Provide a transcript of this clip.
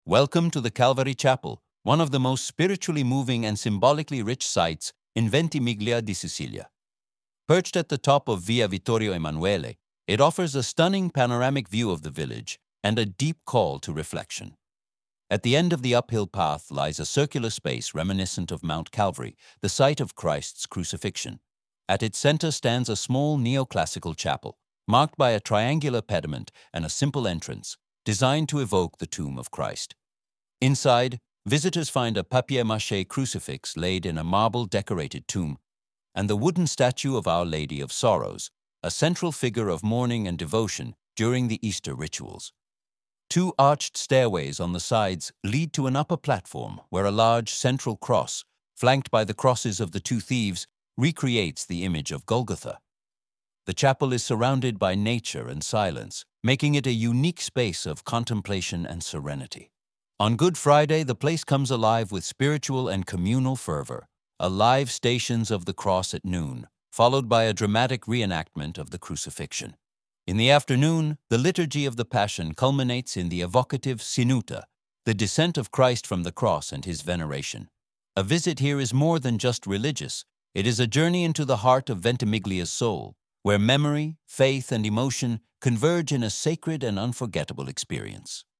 Welcome to the Calvary Chapel, one of the most spiritually moving and symbolically rich sites in Ventimiglia di Sicilia. Perched at the top of Via Vittorio Emanuele, it offers a stunning panoramic view of the village and a deep call to reflection. At the end of the uphill path lies a circular space reminiscent of Mount Calvary, the site of Christ's crucifixion. At its center stands a small neoclassical chapel, marked by a triangular pediment and a simple entrance, designed to evoke the tomb of Christ. Inside, visitors find a papier-mâché crucifix laid in a marble-decorated tomb, and the wooden statue of Our Lady of Sorrows, a central figure of mourning and devotion during the Easter rituals. Two arched stairways on the sides lead to an upper platform where a large central cross, flanked by the crosses of the two thieves, recreates the image of Golgotha. The chapel is surrounded by nature and silence, making it a unique space of contemplation and serenity. On Good Friday, the place comes alive with spiritual and communal fervor, a live Stations of the Cross at noon, followed by a dramatic reenactment of the crucifixion. In the afternoon, the Liturgy of the Passion culminates in the evocative Sinuta, the descent of Christ from the cross and his veneration. A visit here is more than just religious. It is a journey into the heart of Ventimiglia's soul, where memory, faith, and emotion converge in a sacred and unforgettable experience.